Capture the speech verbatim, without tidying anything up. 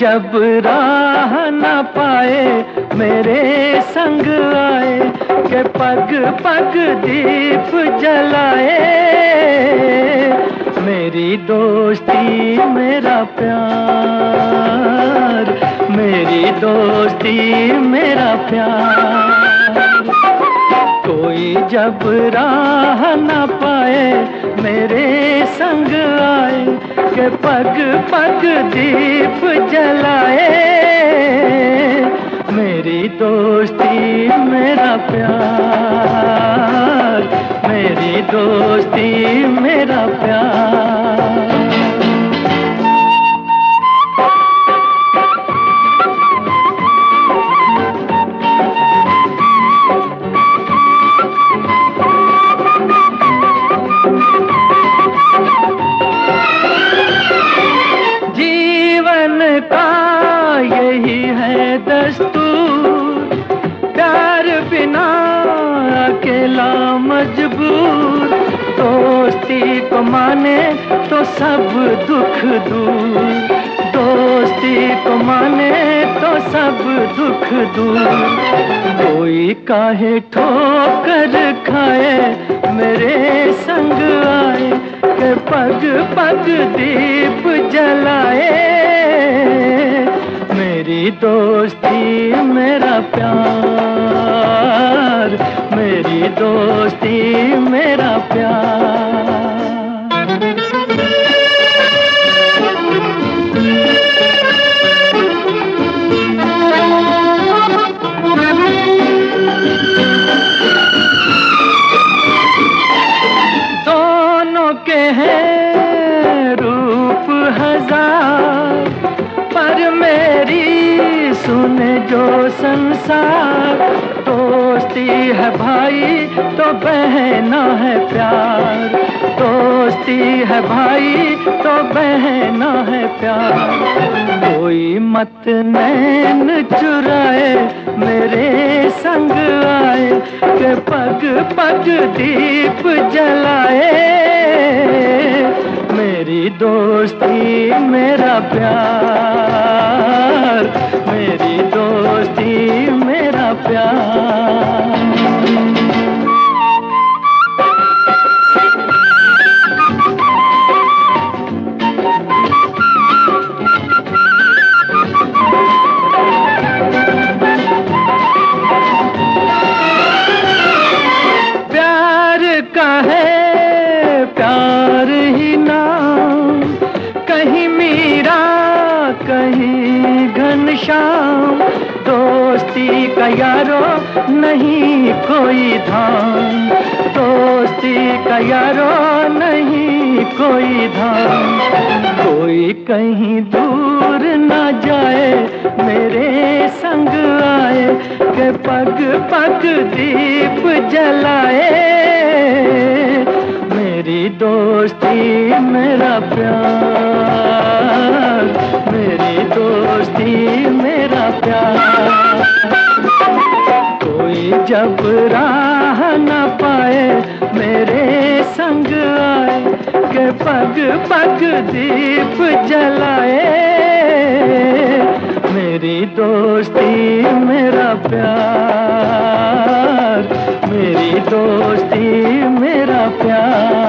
जब राह न पाए मेरे संग आए के पग पग दीप जलाए। मेरी दोस्ती मेरा प्यार, मेरी दोस्ती मेरा प्यार। कोई जब राह न पाए मेरे संग आए के पग पग दीप जलाए। मेरी दोस्ती मेरा प्यार, मेरी दोस्ती मेरा प्यार। यही है दस्तूर, प्यार बिना अकेला मजबूर। दोस्ती को माने तो सब दुख दूर, दोस्ती को माने तो सब दुख दूर। कोई काहे ठोकर खाए मेरे संग आए के पग पग दीप जलाए। मेरी दोस्ती मेरा प्यार, मेरी दोस्ती मेरा प्यार। दोनों के हैं रूप हजार, पर मेरी सुने जो संसार। दोस्ती है भाई तो बहना है प्यार, दोस्ती है भाई तो बहना है प्यार। कोई मत नैन चुराए मेरे संग आए के पग पग दीप जलाए। मेरी दोस्ती मेरा प्यार, मेरी दोस्ती मेरा प्यार। प्यार का है प्यार ही नाम, कहीं मीरा कहीं घनश्याम। दोस्ती का यारो नहीं कोई धाम, दोस्ती का यारो नहीं कोई धाम। कोई कहीं दूर न जाए मेरे संग आए के पग पग दीप जलाए। मेरी दोस्ती मेरा प्यार, मेरी दोस्ती मेरा प्यार। कोई जब राह न पाए मेरे संग आए के पग पग दीप जलाए। मेरी दोस्ती मेरा प्यार, मेरी दोस्ती मेरा प्यार।